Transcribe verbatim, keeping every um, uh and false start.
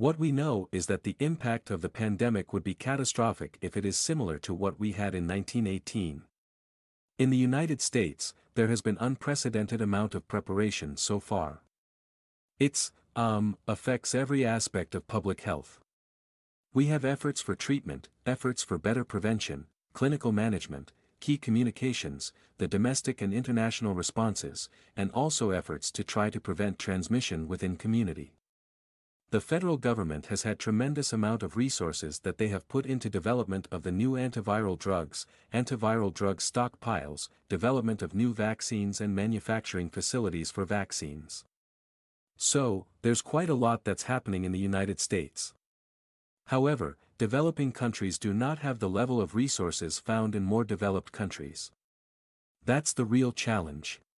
What we know is that the impact of the pandemic would be catastrophic if it is similar to what we had in nineteen eighteen. In the United States, there has been unprecedented amount of preparation so far. It's, um, affects every aspect of public health. We have efforts for treatment, efforts for better prevention, clinical management, key communications, the domestic and international responses, and also efforts to try to prevent transmission within community. The federal government has had tremendous amount of resources that they have put into development of the new antiviral drugs, antiviral drug stockpiles, development of new vaccines and manufacturing facilities for vaccines. So, there's quite a lot that's happening in the United States. However, developing countries do not have the level of resources found in more developed countries. That's the real challenge.